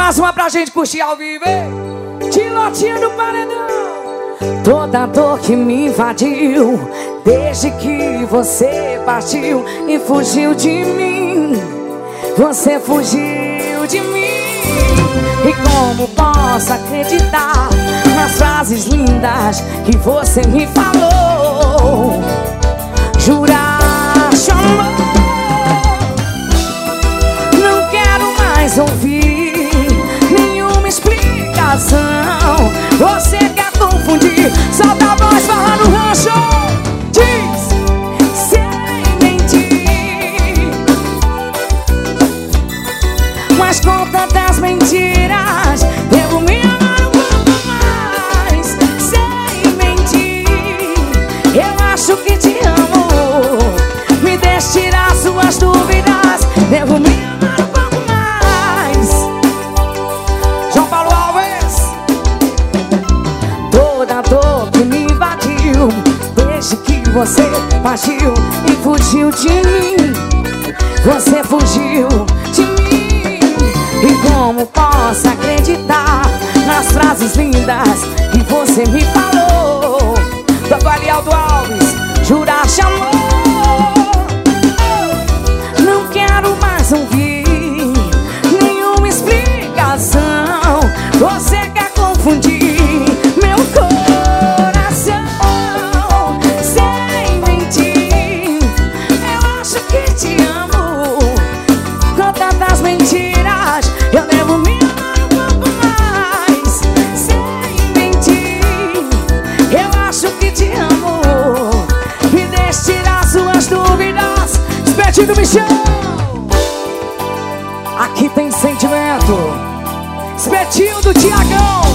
Mais uma pra gente curtir ao vivo, hein? Tilotinha do paredão. Toda dor que me invadiu desde que você partiu e fugiu de mim. Você fugiu de mim. E como posso acreditar nas frases lindas que você me falou? Juraste amor. Não quero mais ouvir nenhuma explicação. Você quer confundir, solta a voz, barra no rancho. Diz, sem mentir. Mas com tantas mentiras devo me amar um pouco mais. Sem mentir, eu acho que te amo. Me deixe tirar suas dúvidas, devo me amar um pouco mais. João Paulo Alves. Toda dor que me invadiu desde que você partiu e fugiu de mim. Você fugiu de mim. E como posso acreditar nas frases lindas que você me falou? Doutor Alialdo Alves, juraste amor. Não quero mais ouvir nenhuma explicação. Você quer confundir meu coração. Sem mentir, eu acho que te amo. Com tantas mentiras, eu devo me amar um pouco mais. Sem mentir, eu acho que te amo. Me deixe tirar suas dúvidas. Espetinho do Michel. Aqui tem sentimento. Espetinho do Tiagão.